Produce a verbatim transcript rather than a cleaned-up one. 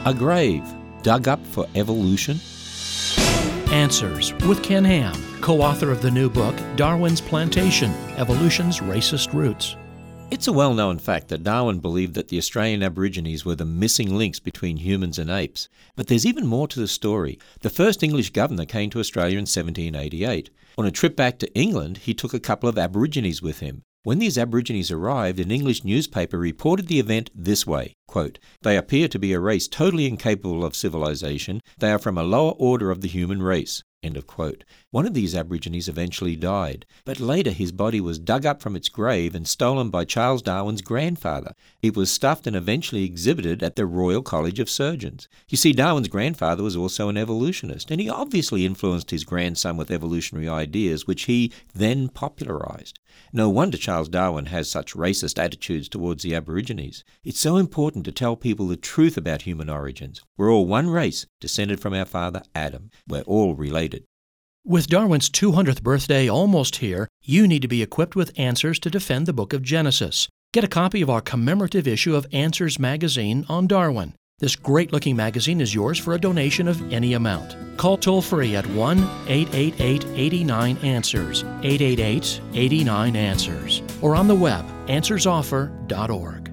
A grave dug up for evolution? Answers with Ken Ham, co-author of the new book, Darwin's Plantation, Evolution's Racist Roots. It's a well-known fact that Darwin believed that the Australian Aborigines were the missing links between humans and apes. But there's even more to the story. The first English governor came to Australia in seventeen eighty-eight. On a trip back to England, he took a couple of Aborigines with him. When these Aborigines arrived, an English newspaper reported the event this way, quote, "They appear to be a race totally incapable of civilization. They are from a lower order of the human race." End of quote. One of these Aborigines eventually died, but later his body was dug up from its grave and stolen by Charles Darwin's grandfather. It was stuffed and eventually exhibited at the Royal College of Surgeons. You see, Darwin's grandfather was also an evolutionist, and he obviously influenced his grandson with evolutionary ideas, which he then popularized. No wonder Charles Darwin has such racist attitudes towards the Aborigines. It's so important to tell people the truth about human origins. We're all one race, descended from our father Adam. We're all related. With Darwin's two hundredth birthday almost here, you need to be equipped with answers to defend the book of Genesis. Get a copy of our commemorative issue of Answers magazine on Darwin. This great-looking magazine is yours for a donation of any amount. Call toll-free at one eight eight eight, eight nine, answers, eight eight eight, eight nine, answers, or on the web, answers offer dot org.